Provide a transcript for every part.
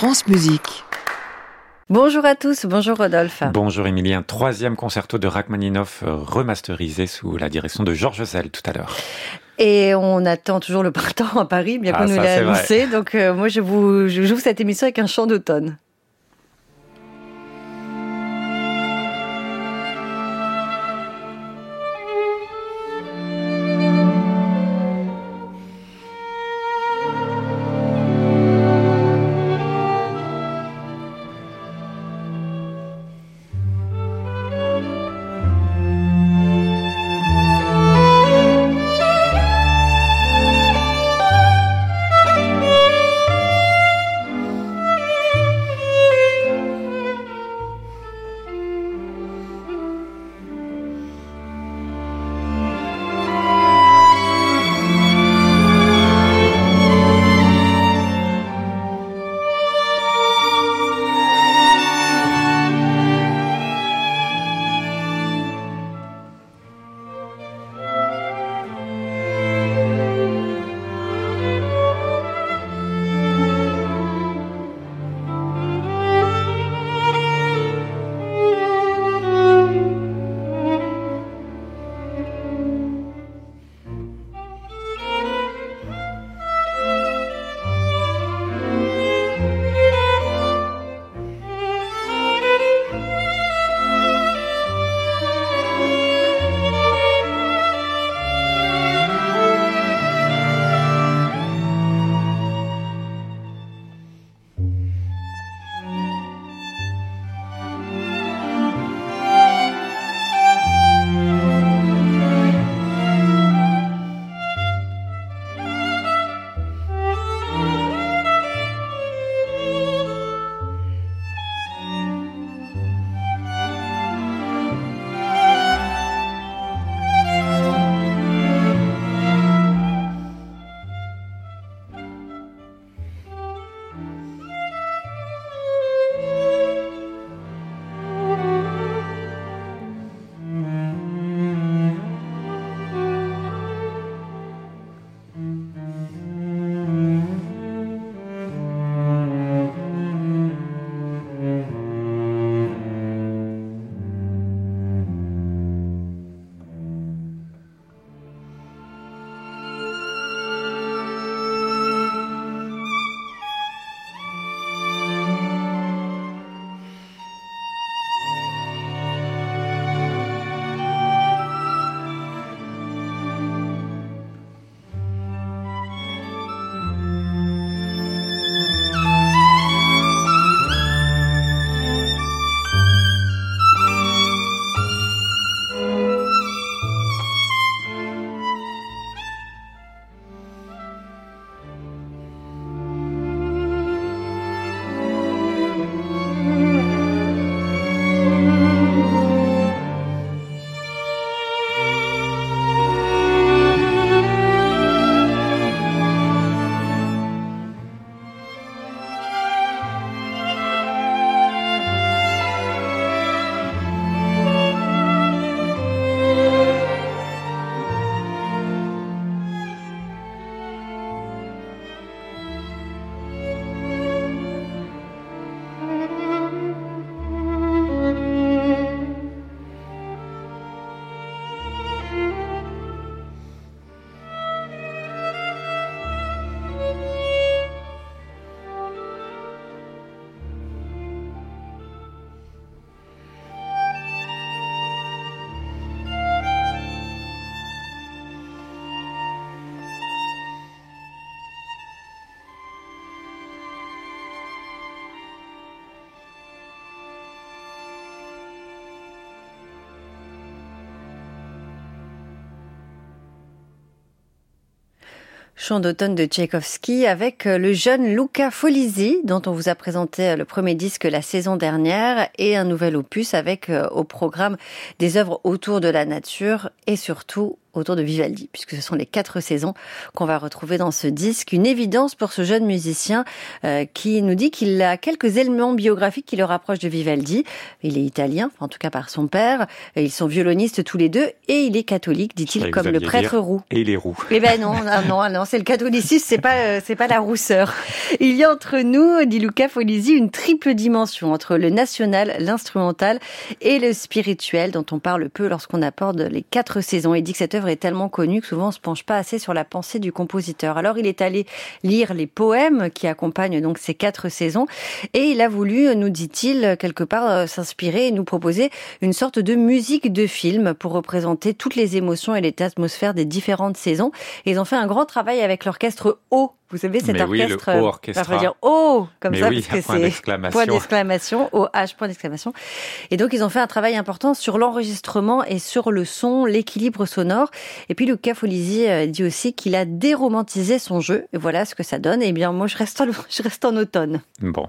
France Musique. Bonjour à tous, bonjour Rodolphe. Bonjour Émilie, un troisième concerto de Rachmaninoff remasterisé sous la direction de Georges Szell tout à l'heure. Et on attend toujours le printemps à Paris, bien qu'on nous l'ait annoncé. Donc moi je joue cette émission avec un chant d'automne. Chant d'automne de Tchaïkovski avec le jeune Luca Folisi, dont on vous a présenté le premier disque la saison dernière, et un nouvel opus avec au programme des œuvres autour de la nature et surtout autour de Vivaldi, puisque ce sont les 4 saisons qu'on va retrouver dans ce disque. Une évidence pour ce jeune musicien qui nous dit qu'il a quelques éléments biographiques qui le rapprochent de Vivaldi. Il est italien, en tout cas par son père. Ils sont violonistes tous les deux et il est catholique, dit-il, comme le prêtre roux. Et il est roux. Eh ben non, c'est le catholicisme, c'est pas la rousseur. Il y a entre nous, dit Luca Folisi, une triple dimension entre le national, l'instrumental et le spirituel, dont on parle peu lorsqu'on aborde les 4 saisons. Il dit que cette œuvre est tellement connue que souvent on se penche pas assez sur la pensée du compositeur. Alors il est allé lire les poèmes qui accompagnent donc ces 4 saisons et il a voulu, nous dit-il, quelque part s'inspirer et nous proposer une sorte de musique de film pour représenter toutes les émotions et les atmosphères des différentes saisons. Et ils ont fait un grand travail avec l'orchestre O. Vous savez, cet orchestre, le O-orchestra. Ça veut dire O, comme ça, oui, parce que point d'exclamation. Point d'exclamation, OH, point d'exclamation. Et donc, ils ont fait un travail important sur l'enregistrement et sur le son, l'équilibre sonore. Et puis, Luca Folisi dit aussi qu'il a déromantisé son jeu. Et voilà ce que ça donne. Eh bien, moi, je reste en automne. Bon.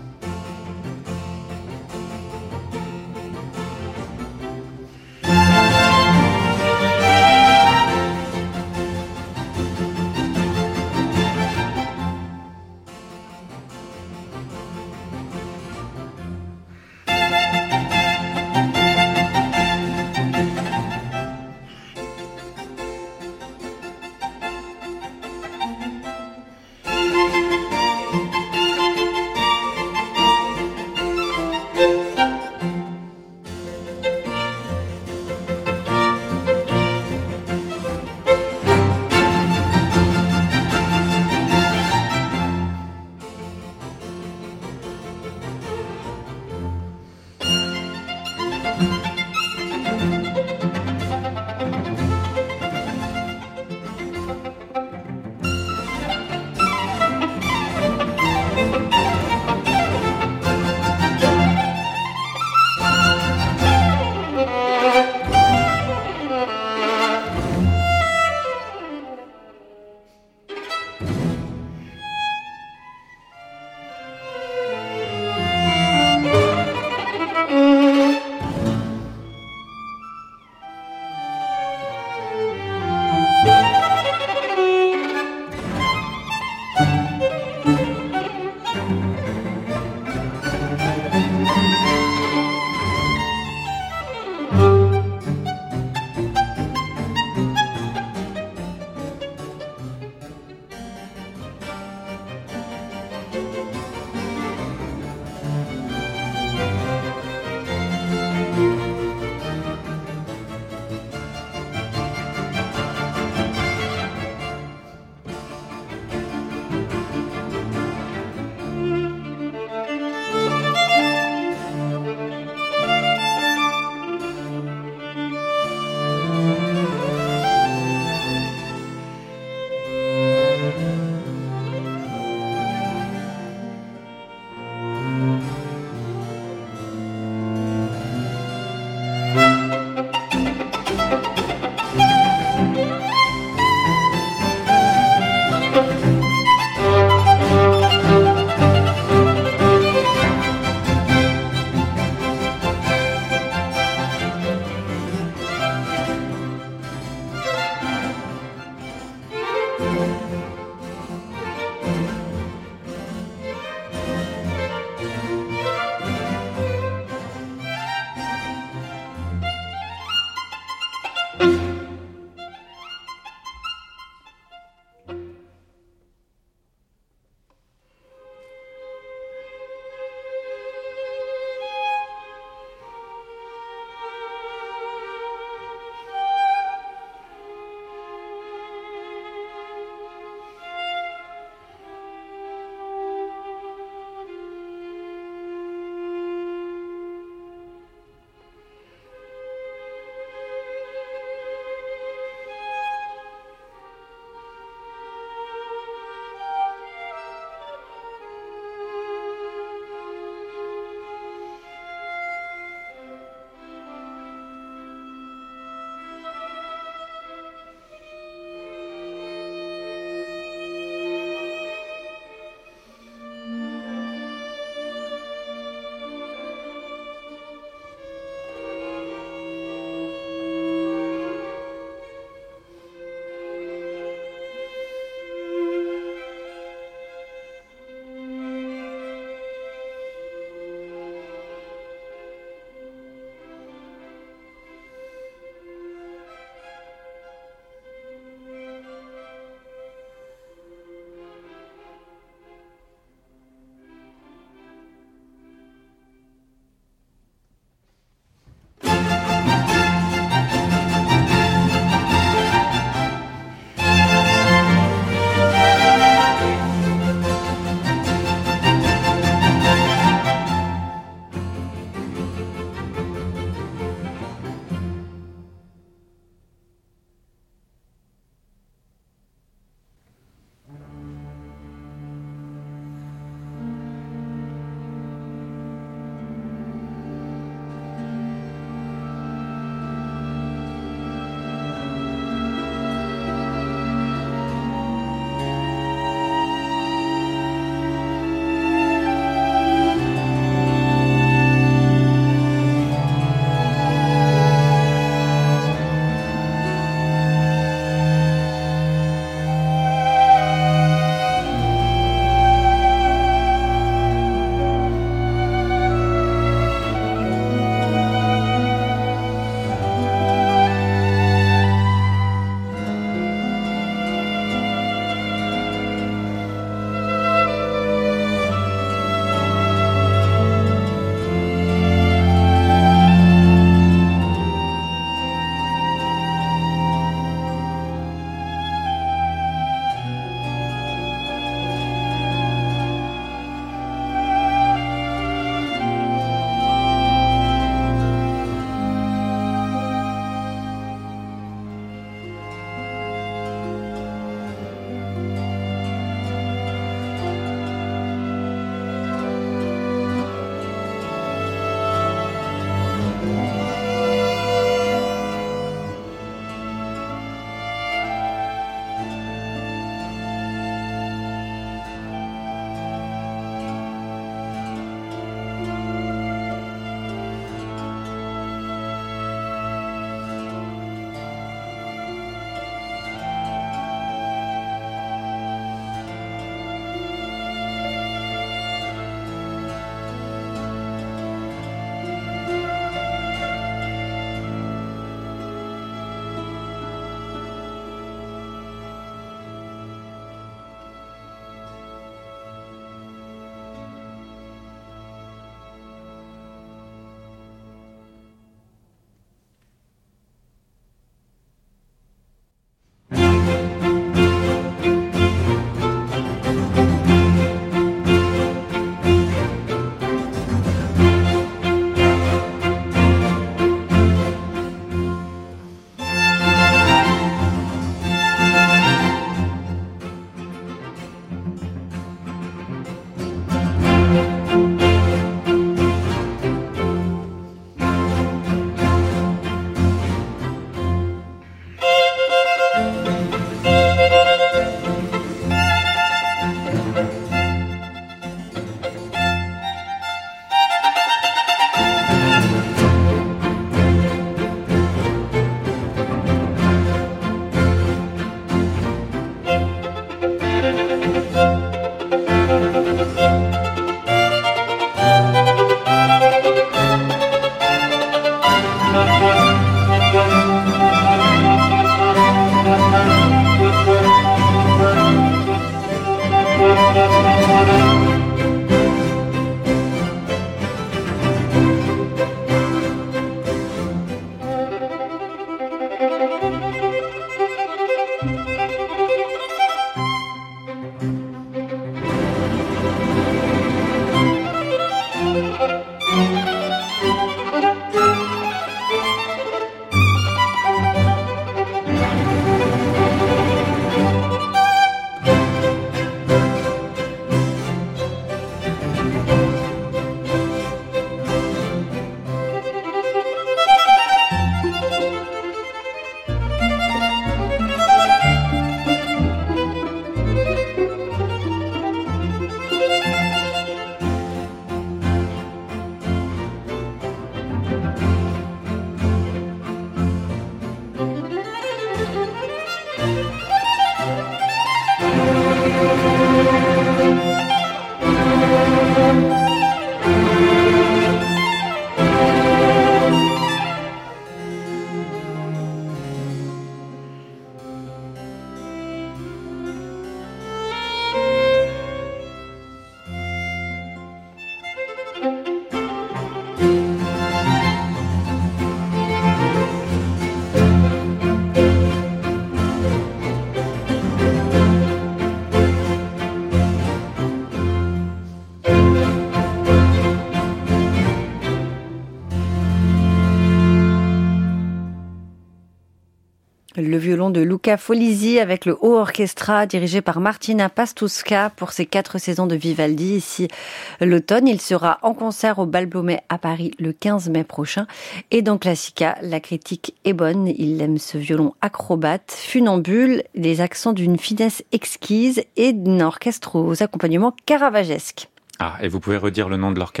Le violon de Luca Folisi avec le Haut Orchestra dirigé par Martina Pastuska pour ses 4 saisons de Vivaldi. Ici, l'automne, il sera en concert au Bal Blomet à Paris le 15 mai prochain. Et dans Classica, la critique est bonne. Il aime ce violon acrobate, funambule, des accents d'une finesse exquise et d'un orchestre aux accompagnements caravagesques. Ah, et vous pouvez redire le nom de l'orchestre ?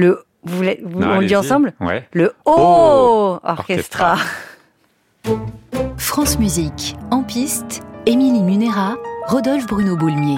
On le dit ensemble ? Ouais. Le Haut Orchestra. France Musique, en piste, Émilie Munera, Rodolphe Bruno Boulmier.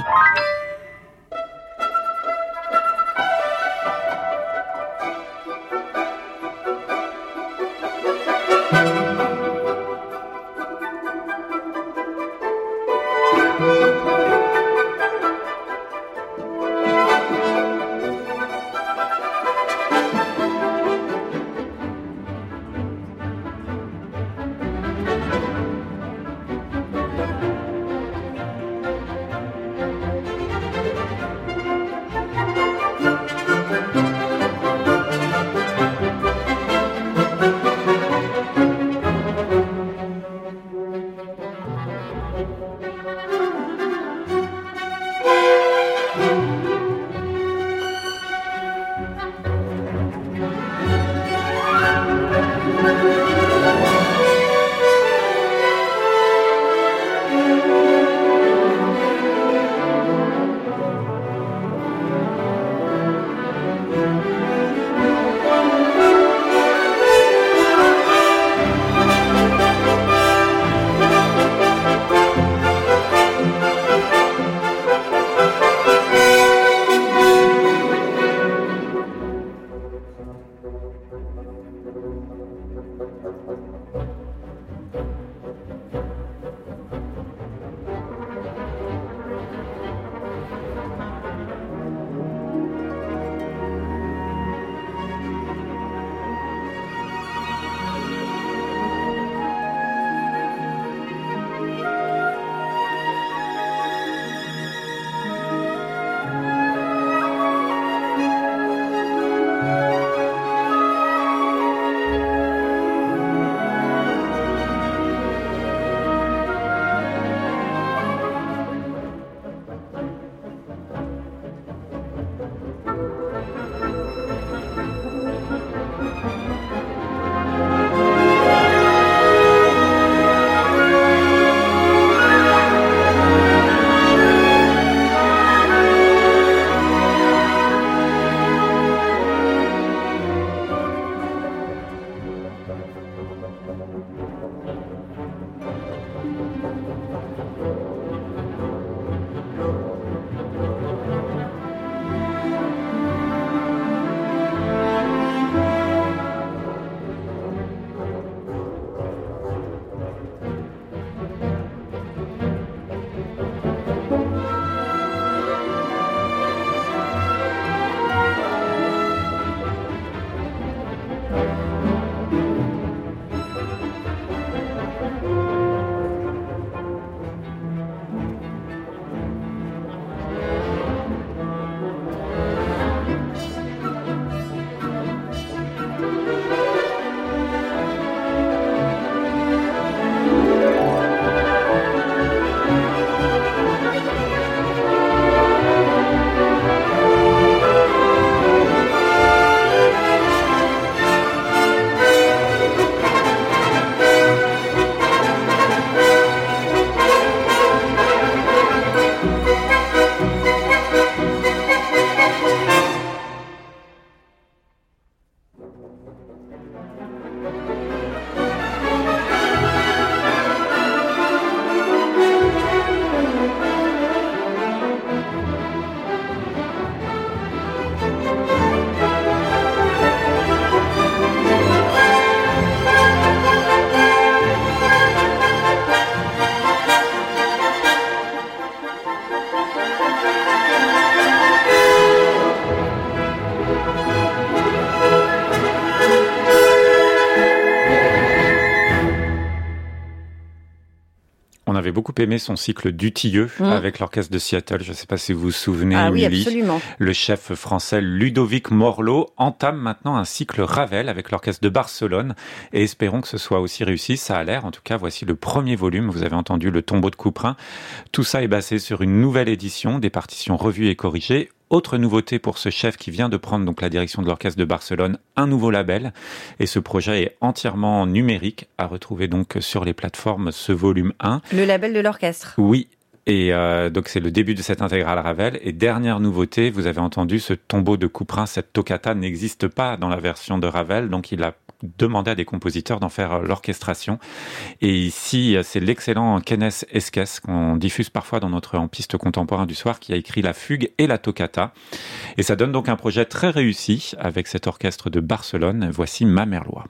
on avait beaucoup aimé son cycle Dutilleux avec l'orchestre de Seattle. Je ne sais pas si vous vous souvenez, Ah oui, Émilie. absolument. Le chef français Ludovic Morlot entame maintenant un cycle Ravel avec l'orchestre de Barcelone et espérons que ce soit aussi réussi. Ça a l'air. En tout cas, voici le premier volume. Vous avez entendu Le tombeau de Couperin. Tout ça est basé sur une nouvelle édition, des partitions revues et corrigées. Autre nouveauté pour ce chef qui vient de prendre donc la direction de l'orchestre de Barcelone, un nouveau label. Et ce projet est entièrement numérique, à retrouver donc sur les plateformes ce volume 1. Le label de l'orchestre. Oui. Et donc c'est le début de cette intégrale Ravel. Et dernière nouveauté, vous avez entendu ce tombeau de Couperin, cette toccata n'existe pas dans la version de Ravel, donc il a demandé à des compositeurs d'en faire l'orchestration. Et ici, c'est l'excellent Kenneth Esquès qu'on diffuse parfois dans notre En Piste contemporain du soir, qui a écrit la fugue et la toccata. Et ça donne donc un projet très réussi avec cet orchestre de Barcelone. Voici Ma Merlois.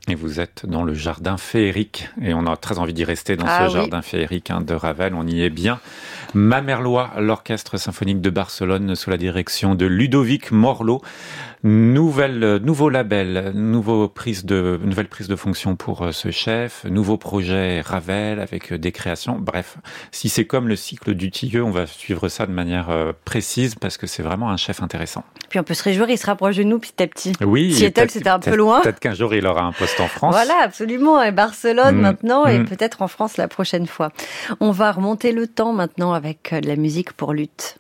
Et vous êtes dans le jardin féerique, et on a très envie d'y rester dans ce jardin féerique de Ravel, on y est bien. Mamerlois, l'orchestre symphonique de Barcelone, sous la direction de Ludovic Morlot. Nouveau label, nouvelle prise de fonction pour ce chef, nouveau projet Ravel avec des créations. Bref, si c'est comme le cycle du Tilleux, on va suivre ça de manière précise parce que c'est vraiment un chef intéressant. Puis on peut se réjouir, il se rapproche de nous petit à petit. Oui. Seattle, c'était un peu loin. Peut-être qu'un jour il aura un poste en France. Voilà, absolument. Et Barcelone maintenant, et peut-être en France la prochaine fois. On va remonter le temps maintenant avec de la musique pour luth.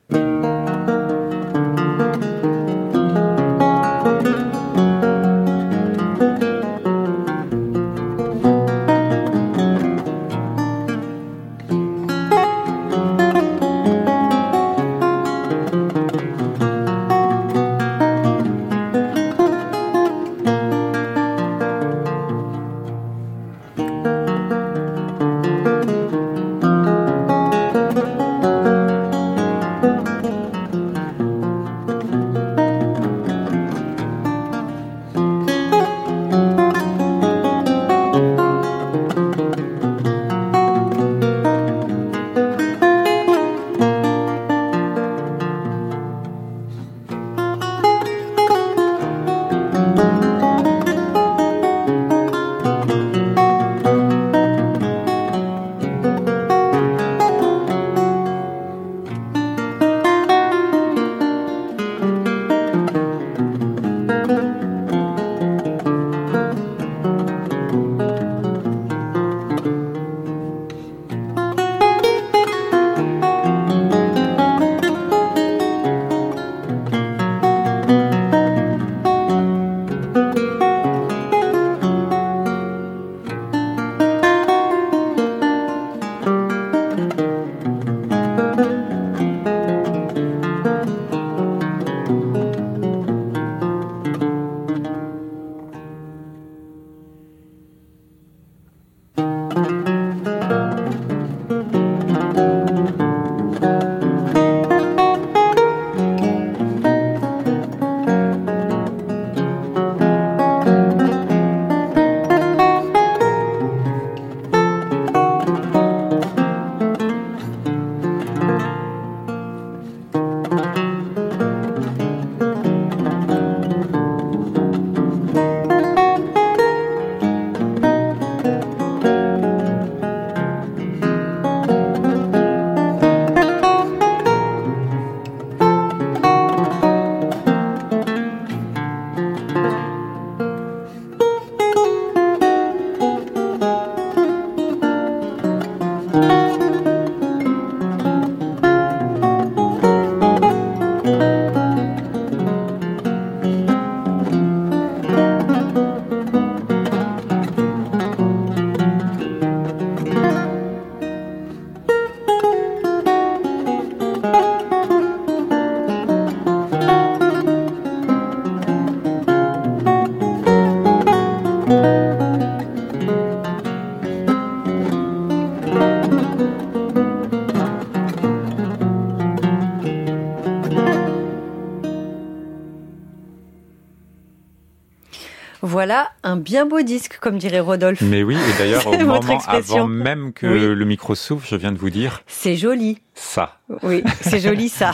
Voilà un bien beau disque, comme dirait Rodolphe. Mais oui, et d'ailleurs, au moment avant même que le micro s'ouvre, je viens de vous dire... C'est joli. Ça. Oui, c'est joli ça.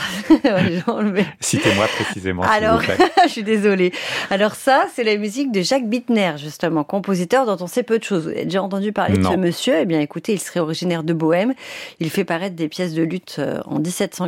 Citez-moi précisément. Alors, je suis désolée. Alors ça, c'est la musique de Jacques Bittner, justement, compositeur dont on sait peu de choses. Vous avez déjà entendu parler de ce monsieur? Eh bien, écoutez, il serait originaire de Bohême. Il fait paraître des pièces de luth en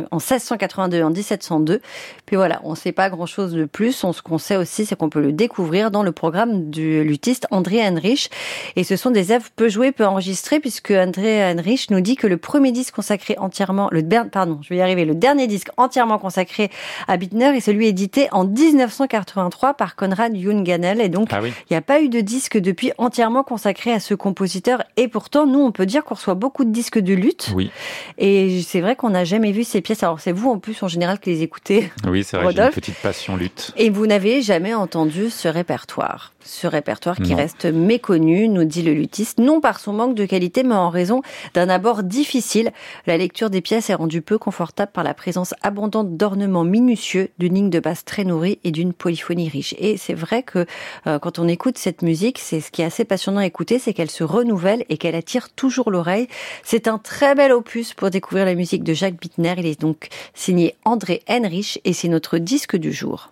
1682 et en 1702. Puis voilà, on ne sait pas grand-chose de plus. Ce qu'on sait aussi, c'est qu'on peut le découvrir dans le programme du luthiste André Heinrich. Et ce sont des œuvres peu jouées, peu enregistrées, puisque André Heinrich nous dit que le premier disque consacré entièrement, le dernier disque entièrement consacré à Bittner est celui édité en 1983 par Konrad Junganel. Et donc, il n'y a pas eu de disque depuis entièrement consacré à ce compositeur. Et pourtant, nous, on peut dire qu'on reçoit beaucoup de disques de luth. Oui. Et c'est vrai qu'on n'a jamais vu ces pièces. Alors, c'est vous, en plus, en général, qui les écoutez. Oui, c'est vrai, Rodolphe. J'ai une petite passion luth. Et vous n'avez jamais entendu ce répertoire. Ce répertoire qui reste méconnu, nous dit le luthiste, non par son manque de qualité, mais en raison d'un abord difficile. La lecture des pièces pièce est rendue peu confortable par la présence abondante d'ornements minutieux, d'une ligne de basse très nourrie et d'une polyphonie riche. Et c'est vrai que quand on écoute cette musique, c'est ce qui est assez passionnant à écouter, c'est qu'elle se renouvelle et qu'elle attire toujours l'oreille. C'est un très bel opus pour découvrir la musique de Jacques Bittner. Il est donc signé André Henrich et c'est notre disque du jour.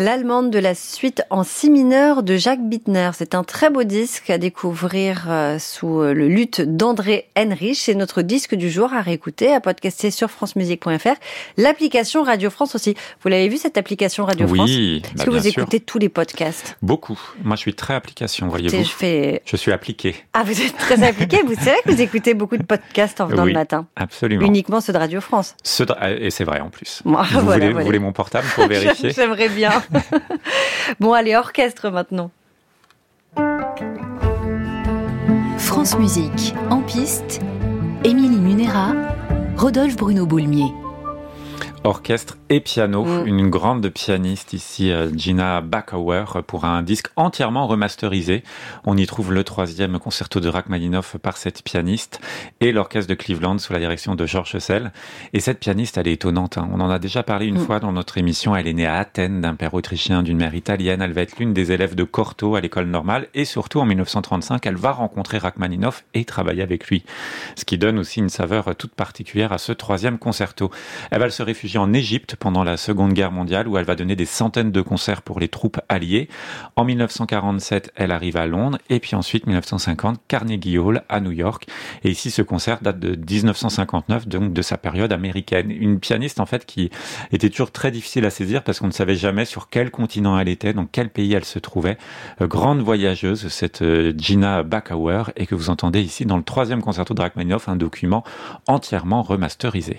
l'allemande de la suite en si mineur de Jacques Bittner. C'est un très beau disque à découvrir sous le luth d'André Henrich. C'est notre disque du jour à réécouter, à podcaster sur francemusique.fr. L'application Radio France aussi. Vous l'avez vu, cette application Radio France? Oui, Est-ce que vous écoutez tous les podcasts? Beaucoup. Moi, je suis très application, voyez-vous. Je suis appliqué. Ah, vous êtes très appliqué. C'est vrai que vous écoutez beaucoup de podcasts en venant le matin. Absolument. Uniquement ceux de Radio France. Et c'est vrai en plus. Moi, vous voulez mon portable pour vérifier? J'aimerais bien. Bon, allez, orchestre maintenant. France Musique, en piste, Émilie Munera, Rodolphe Bruno-Boulmier. Orchestre et piano, une grande pianiste ici, Gina Bachauer, pour un disque entièrement remasterisé. On y trouve le 3e concerto de Rachmaninoff par cette pianiste et l'orchestre de Cleveland sous la direction de Georges Sell. Et cette pianiste, elle est étonnante. On en a déjà parlé une fois dans notre émission. Elle est née à Athènes d'un père autrichien, d'une mère italienne. Elle va être l'une des élèves de Cortot à l'école normale. Et surtout, en 1935, elle va rencontrer Rachmaninoff et travailler avec lui. Ce qui donne aussi une saveur toute particulière à ce 3e concerto. Elle va se réfugier en Égypte pendant la Seconde Guerre mondiale où elle va donner des centaines de concerts pour les troupes alliées. En 1947, elle arrive à Londres et puis ensuite 1950, Carnegie Hall à New York. Et ici, ce concert date de 1959, donc de sa période américaine. Une pianiste en fait qui était toujours très difficile à saisir parce qu'on ne savait jamais sur quel continent elle était, dans quel pays elle se trouvait. Grande voyageuse, cette Gina Bachauer, et que vous entendez ici dans le 3e concerto de Rachmaninoff, un document entièrement remasterisé.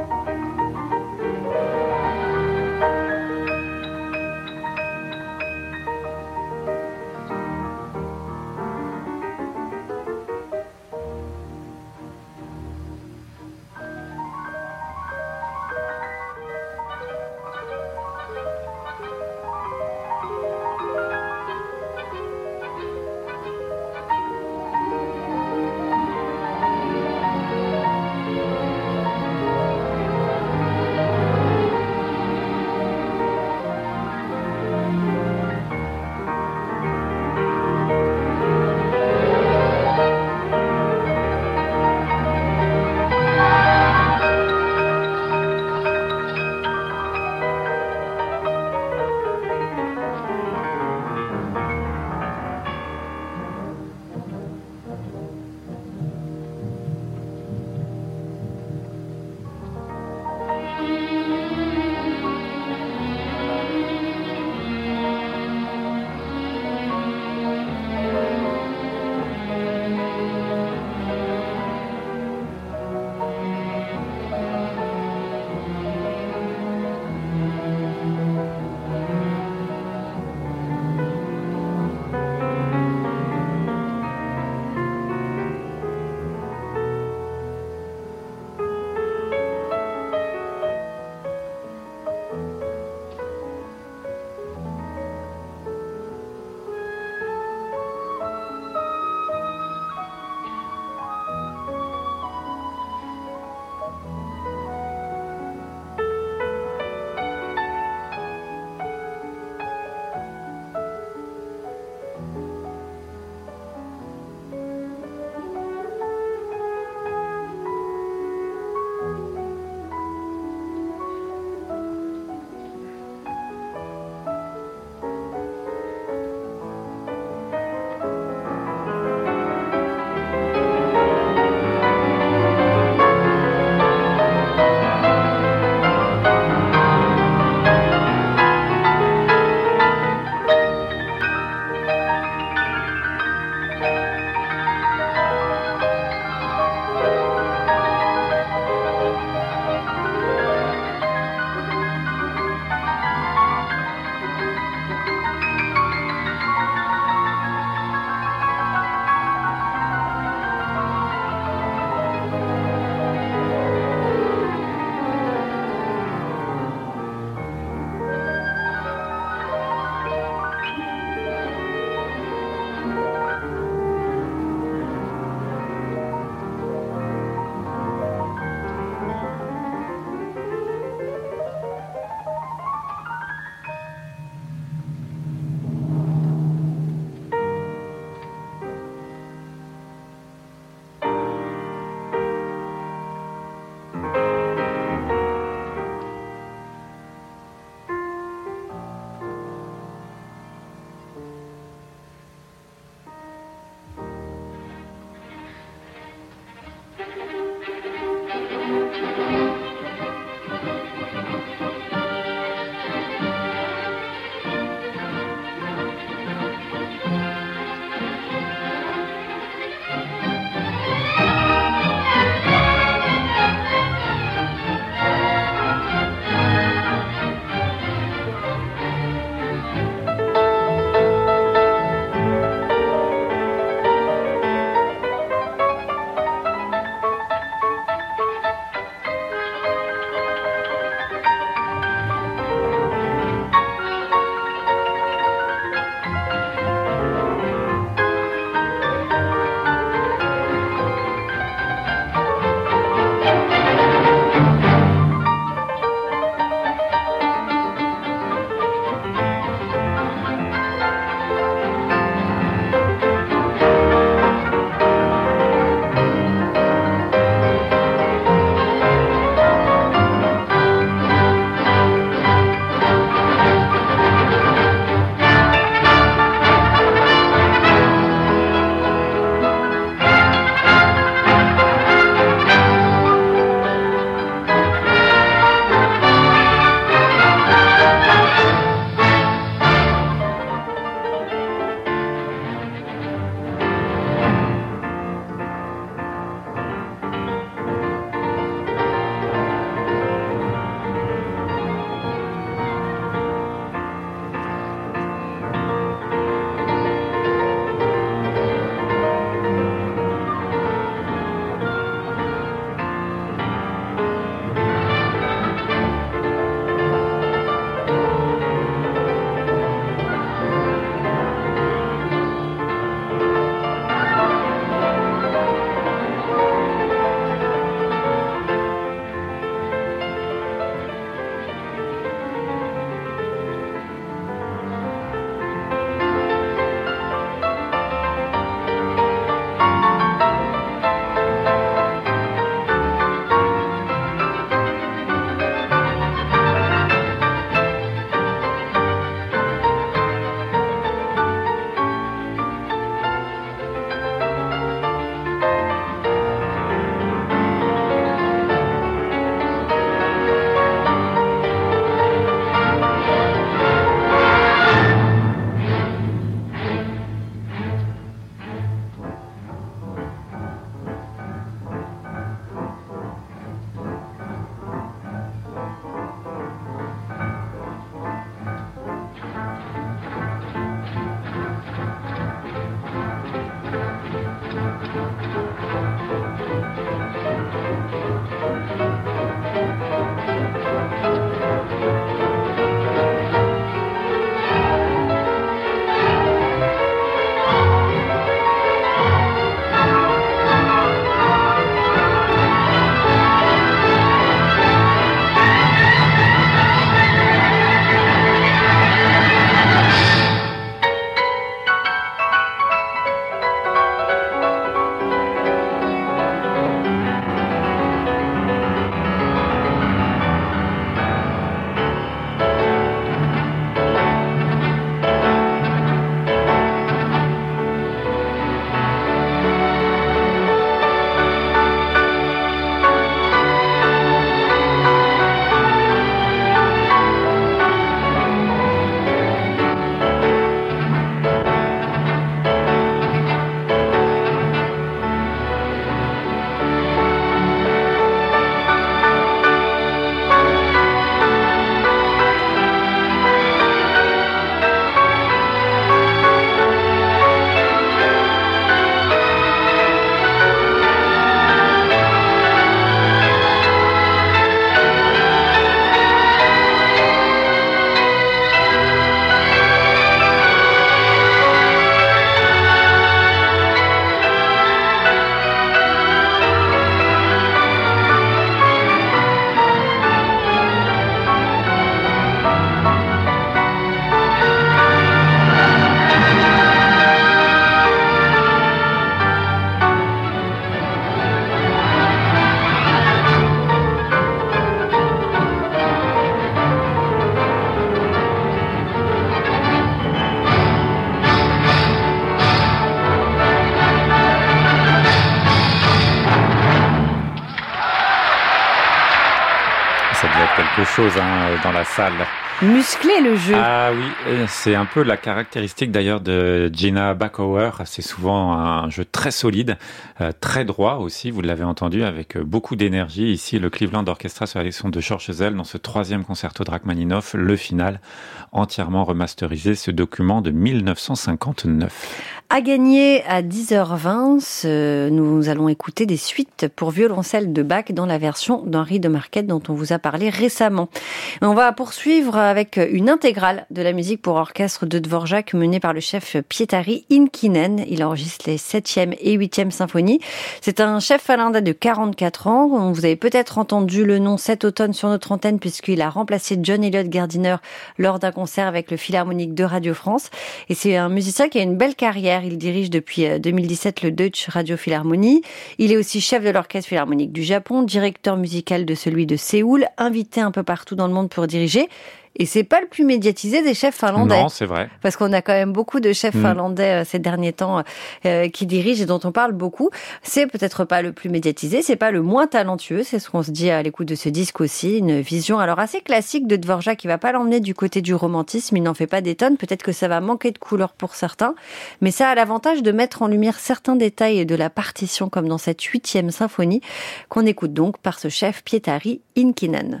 Ça devait être quelque chose dans la salle. Musclé le jeu. Ah oui, c'est un peu la caractéristique d'ailleurs de Gina Backauer. C'est souvent un jeu très solide, très droit aussi, vous l'avez entendu, avec beaucoup d'énergie. Ici, le Cleveland Orchestra sur la direction de George Ezell dans ce 3e concerto de Rachmaninoff, le final, entièrement remasterisé, ce document de 1959. À gagner à 10h20, nous allons écouter des suites pour violoncelle de Bach dans la version d'Henri de Marquette dont on vous a parlé récemment. On va poursuivre avec une intégrale de la musique pour orchestre de Dvorak menée par le chef Pietari Inkinen. Il enregistre les 7e et 8e symphonies. C'est un chef finlandais de 44 ans. Vous avez peut-être entendu le nom cet automne sur notre antenne puisqu'il a remplacé John Elliott Gardiner lors d'un concert avec le Philharmonique de Radio France. Et c'est un musicien qui a une belle carrière. Il dirige depuis 2017 le Deutsche Radio Philharmonie. Il est aussi chef de l'Orchestre Philharmonique du Japon, directeur musical de celui de Séoul, invité un peu partout dans le monde pour diriger. Et c'est pas le plus médiatisé des chefs finlandais. Non, c'est vrai. Parce qu'on a quand même beaucoup de chefs finlandais ces derniers temps qui dirigent et dont on parle beaucoup. C'est peut-être pas le plus médiatisé, c'est pas le moins talentueux, c'est ce qu'on se dit à l'écoute de ce disque aussi. Une vision alors assez classique de Dvorak qui va pas l'emmener du côté du romantisme, il n'en fait pas des tonnes. Peut-être que ça va manquer de couleur pour certains, mais ça a l'avantage de mettre en lumière certains détails de la partition comme dans cette 8e symphonie qu'on écoute donc par ce chef Pietari Inkinen.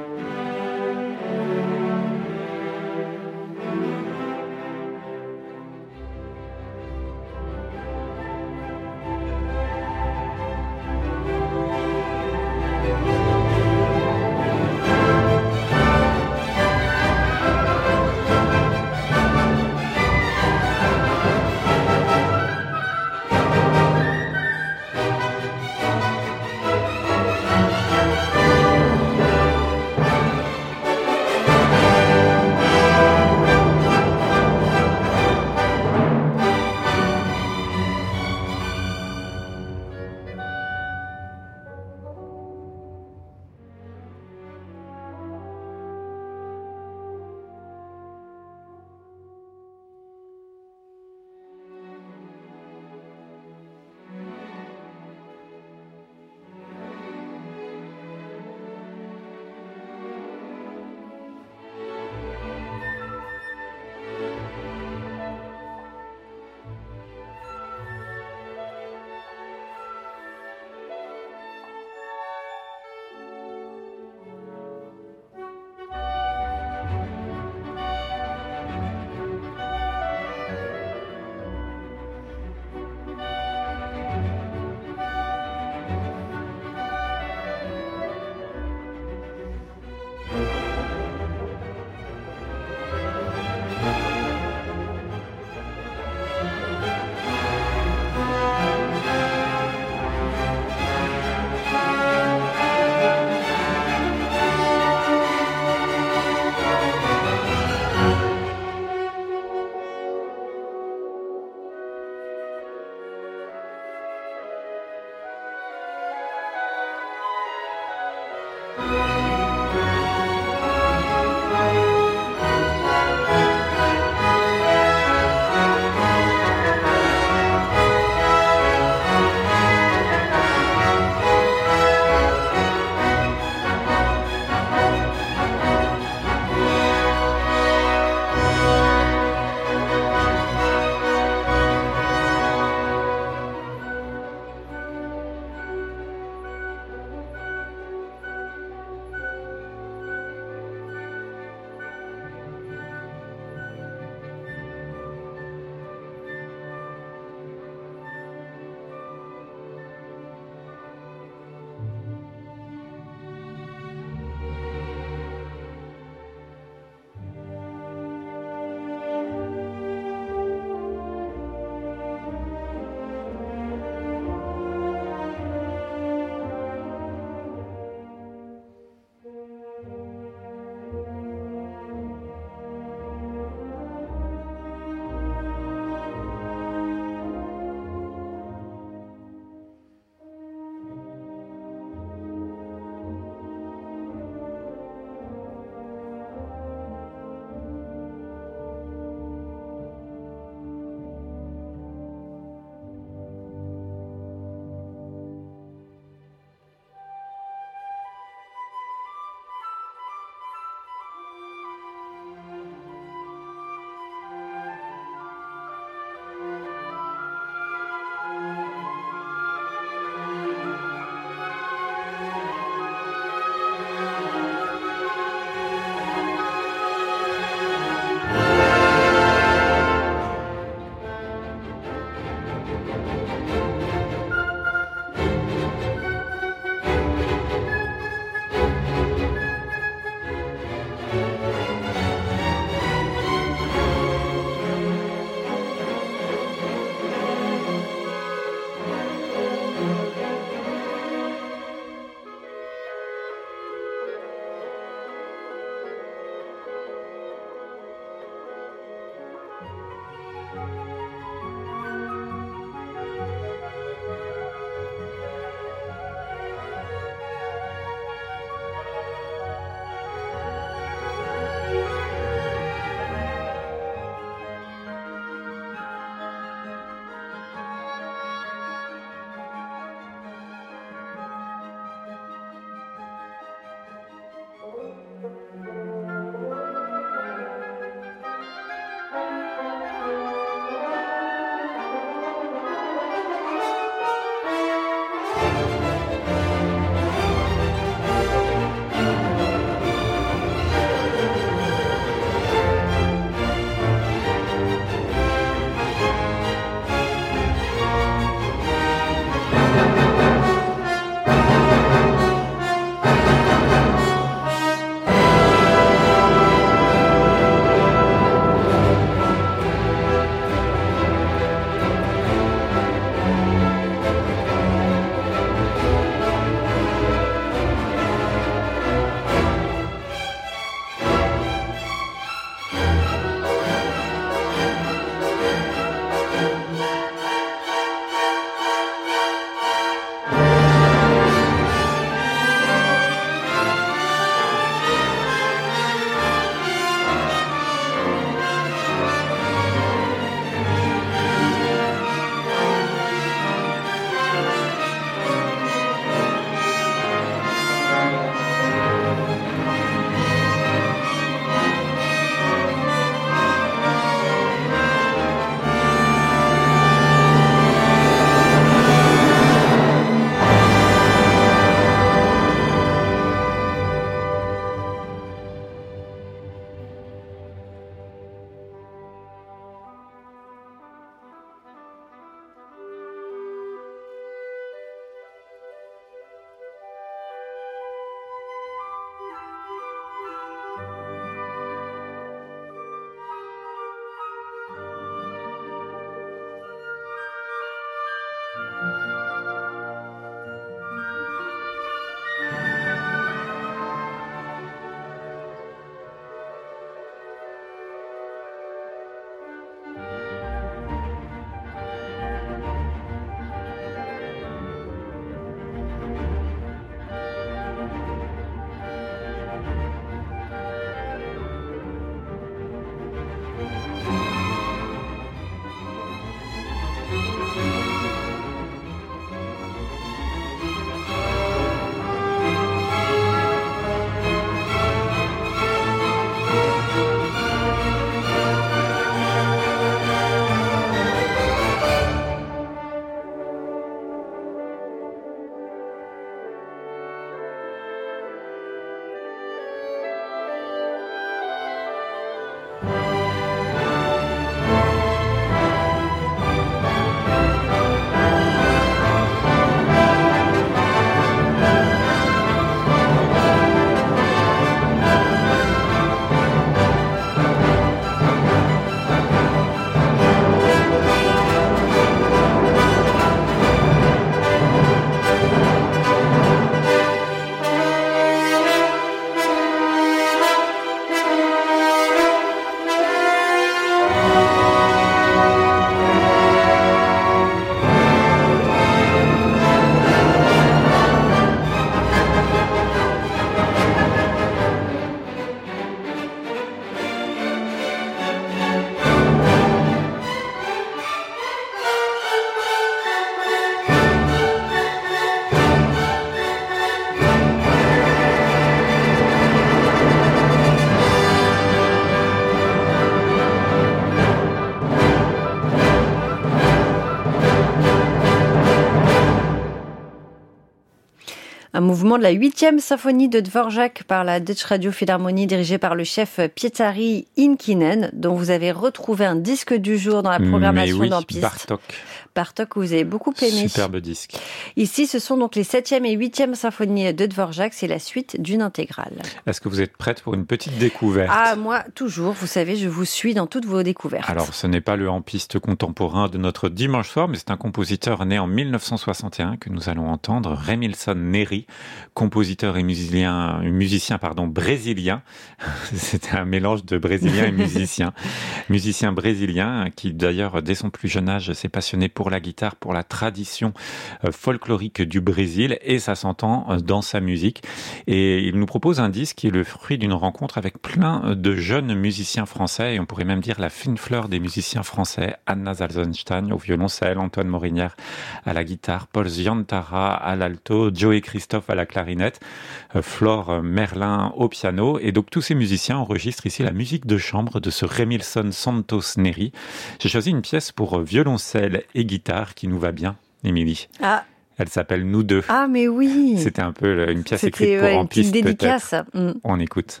Un mouvement de la 8e symphonie de Dvorak par la Deutsche Radio Philharmonie dirigée par le chef Pietari Inkinen, dont vous avez retrouvé un disque du jour dans la programmation d'En Piste. Bartók, que vous avez beaucoup aimé. Superbe disque. Ici, ce sont donc les 7e et 8e symphonies de Dvorak. C'est la suite d'une intégrale. Est-ce que vous êtes prête pour une petite découverte ? Ah, moi, toujours. Vous savez, je vous suis dans toutes vos découvertes. Alors, ce n'est pas le En Piste contemporain de notre dimanche soir, mais c'est un compositeur né en 1961 que nous allons entendre, Remilson Neri, compositeur et musicien brésilien. C'était un mélange de brésilien et musicien. Musicien brésilien qui, d'ailleurs, dès son plus jeune âge, s'est passionné pour la guitare, pour la tradition folklorique du Brésil, et ça s'entend dans sa musique. Et il nous propose un disque qui est le fruit d'une rencontre avec plein de jeunes musiciens français, et on pourrait même dire la fine fleur des musiciens français. Anna Salzenstein au violoncelle, Antoine Morinière à la guitare, Paul Ziantara à l'alto, Joey Christophe à la clarinette, Flore Merlin au piano. Et donc tous ces musiciens enregistrent ici la musique de chambre de ce Remilson Santos Neri. J'ai choisi une pièce pour violoncelle et guitare qui nous va bien, Émilie. Ah. Elle s'appelle Nous deux. Ah, mais oui. C'était un peu une pièce écrite pour En Piste, dédicace. peut-être. On écoute.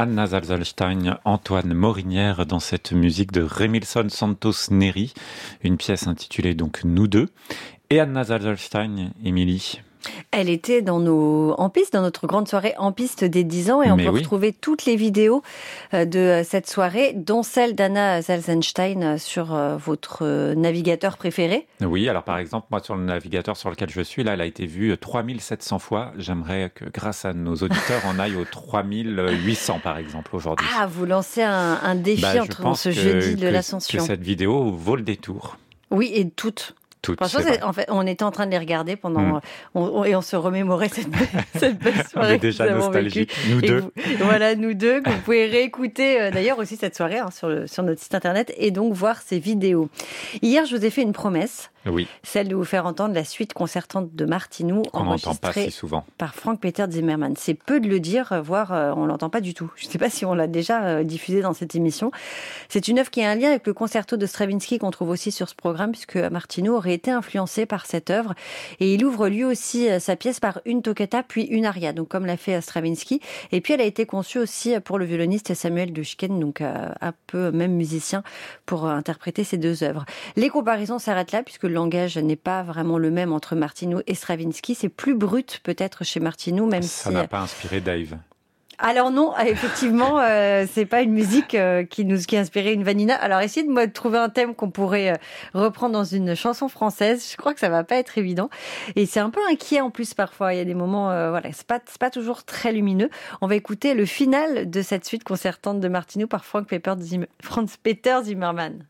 Anna Zalzalstein, Antoine Morinière dans cette musique de Remilson Santos Neri, une pièce intitulée donc Nous deux. Et Anna Zalzalstein, Émilie? Elle était en piste, dans notre grande soirée en piste des 10 ans, et on peut retrouver toutes les vidéos de cette soirée, dont celle d'Anna Zalzalstein sur votre navigateur préféré. Oui, alors par exemple, moi sur le navigateur sur lequel je suis, là, elle a été vue 3700 fois. J'aimerais que grâce à nos auditeurs, on aille aux 3800 par exemple aujourd'hui. Ah, vous lancez un défi entre ce jeudi de l'Ascension. Que cette vidéo vaut le détour. Oui, et toutes. Franchement, en fait, on était en train de les regarder pendant, et on se remémorait cette belle soirée. On est déjà nostalgique, nous deux. Voilà, nous deux, que vous pouvez réécouter d'ailleurs aussi cette soirée sur notre site internet et donc voir ces vidéos. Hier, je vous ai fait une promesse. Oui. Celle de vous faire entendre la suite concertante de Martineau, enregistrée par Frank-Peter Zimmermann. C'est peu de le dire, voire on l'entend pas du tout. Je ne sais pas si on l'a déjà diffusé dans cette émission. C'est une œuvre qui a un lien avec le concerto de Stravinsky qu'on trouve aussi sur ce programme, puisque Martineau aurait été influencé par cette œuvre. Et il ouvre lui aussi sa pièce par une toccata puis une aria, donc comme l'a fait Stravinsky. Et puis elle a été conçue aussi pour le violoniste Samuel Dushken, donc un peu même musicien, pour interpréter ces deux œuvres. Les comparaisons s'arrêtent là, puisque le langage n'est pas vraiment le même entre Martineau et Stravinsky. C'est plus brut peut-être chez Martineau, même ça n'a pas inspiré Dave. Alors non, effectivement, c'est pas une musique qui a inspiré une Vanina. Alors essayez de trouver un thème qu'on pourrait reprendre dans une chanson française. Je crois que ça va pas être évident. Et c'est un peu inquiet en plus parfois. Il y a des moments, c'est pas toujours très lumineux. On va écouter le final de cette suite concertante de Martineau par Frank-Peter Zimmermann.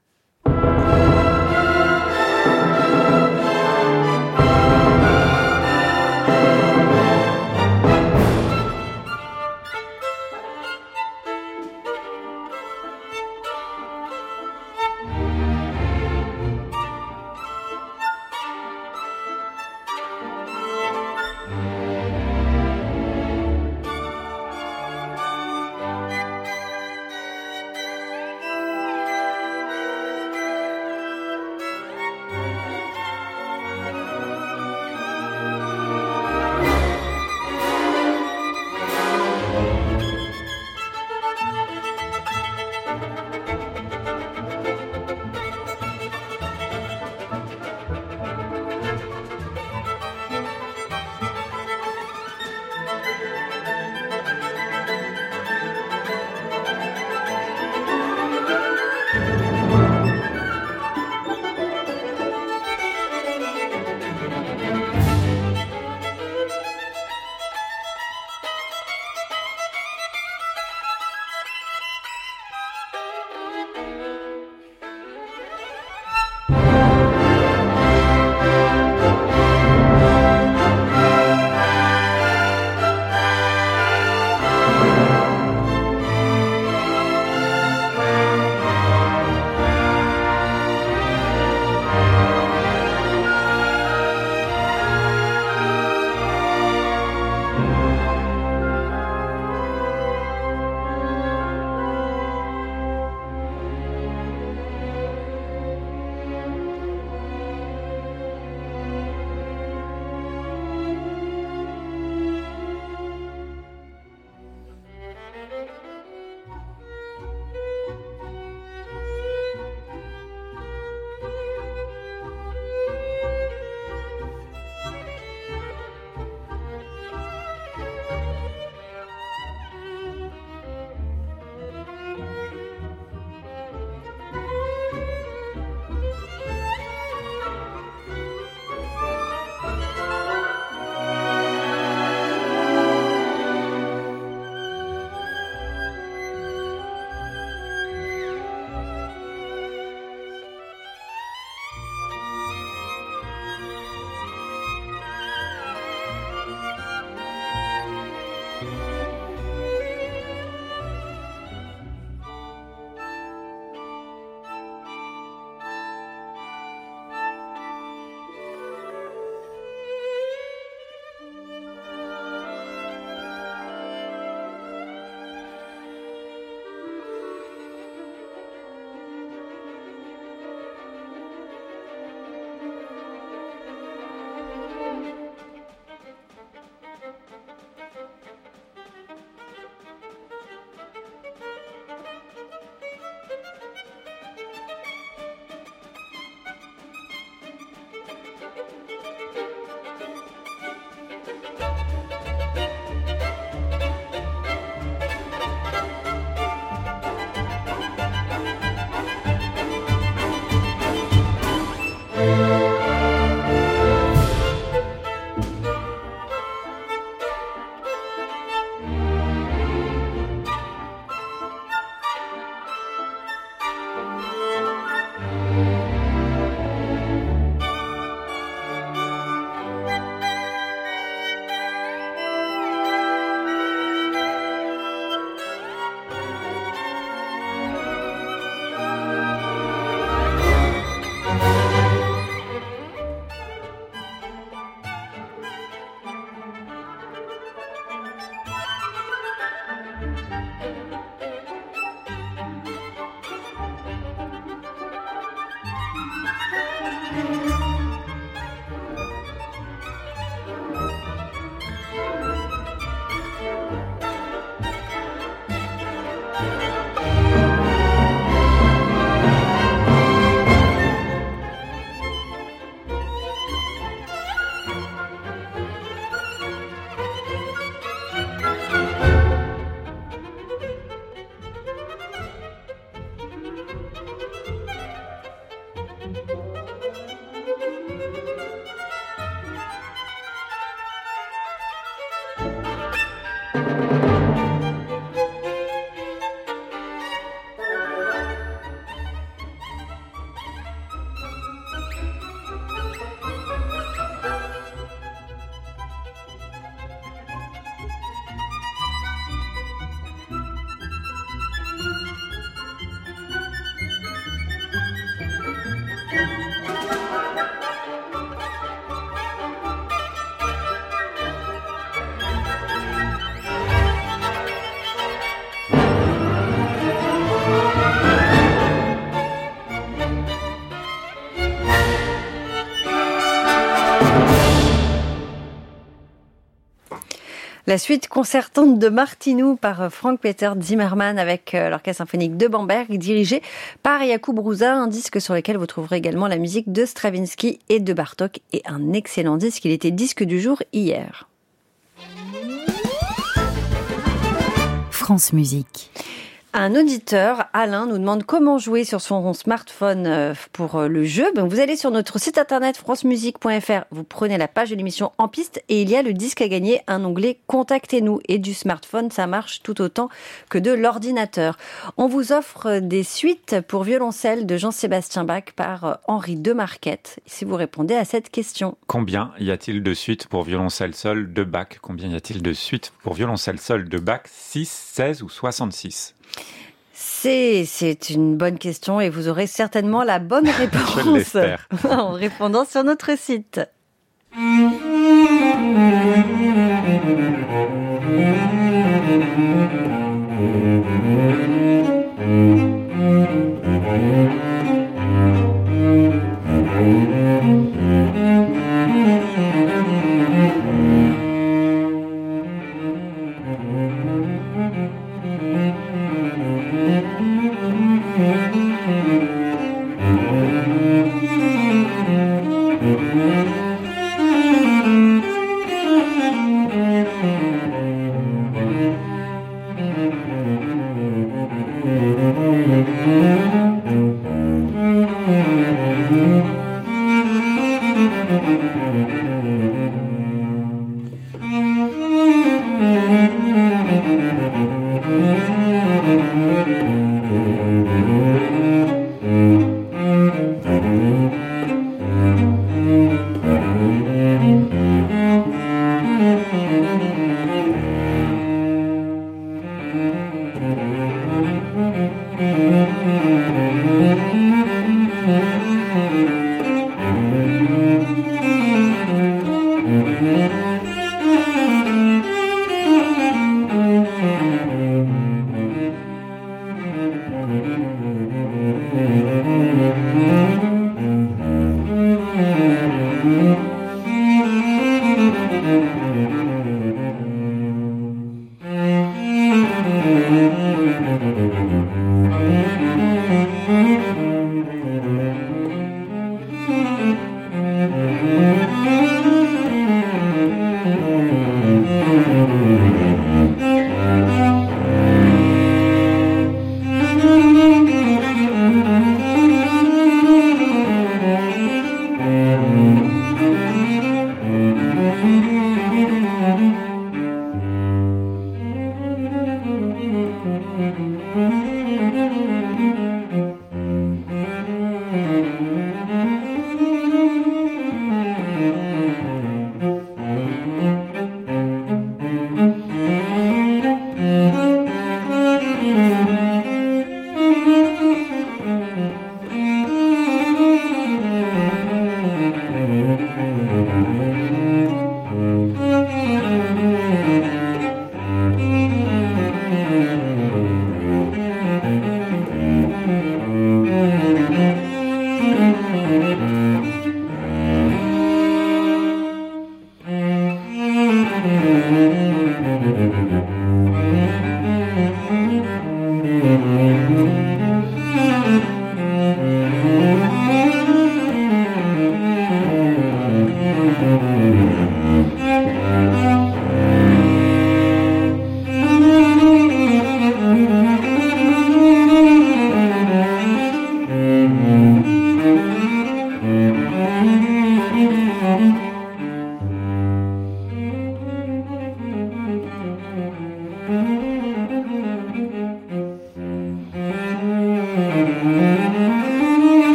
La suite concertante de Martinou par Frank-Peter Zimmermann avec l'Orchestre symphonique de Bamberg, dirigé par Jakub Hrusa, un disque sur lequel vous trouverez également la musique de Stravinsky et de Bartók, et un excellent disque. Il était disque du jour hier. France Musique. Un auditeur, Alain, nous demande comment jouer sur son smartphone pour le jeu. Donc, vous allez sur notre site internet francemusique.fr, vous prenez la page de l'émission En Piste et il y a le disque à gagner, un onglet Contactez-nous. Et du smartphone, ça marche tout autant que de l'ordinateur. On vous offre des suites pour violoncelle de Jean-Sébastien Bach par Henri de Marquette, si vous répondez à cette question. Combien y a-t-il de suites pour violoncelle seul de Bach ? Combien y a-t-il de suites pour violoncelle seul de Bach ? 6, 16 ou 66 ? C'est une bonne question et vous aurez certainement la bonne réponse. Je l'espère. En répondant sur notre site.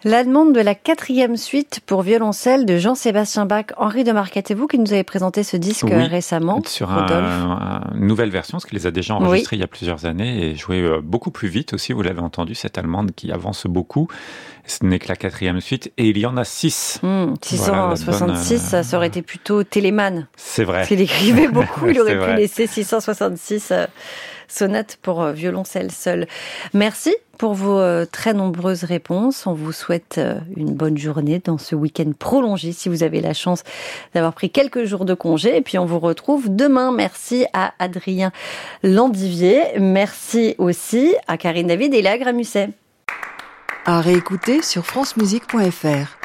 L'allemande de la 4e suite pour violoncelle de Jean-Sébastien Bach. Henri de Marquette, c'est vous qui nous avez présenté ce disque récemment. Sur une nouvelle version, parce qu'il les a déjà enregistrés il y a plusieurs années et joué beaucoup plus vite aussi, vous l'avez entendu, cette allemande qui avance beaucoup. Ce n'est que la 4e suite et il y en a 6. 666, ça aurait été plutôt Telemann. C'est vrai. S'il écrivait beaucoup, il aurait pu laisser 666 sonates pour violoncelle seul. Merci pour vos très nombreuses réponses. On vous souhaite une bonne journée dans ce week-end prolongé si vous avez la chance d'avoir pris quelques jours de congé. Et puis on vous retrouve demain. Merci à Adrien Landivier. Merci aussi à Karine David et Léa Gramusset. À réécouter sur francemusique.fr.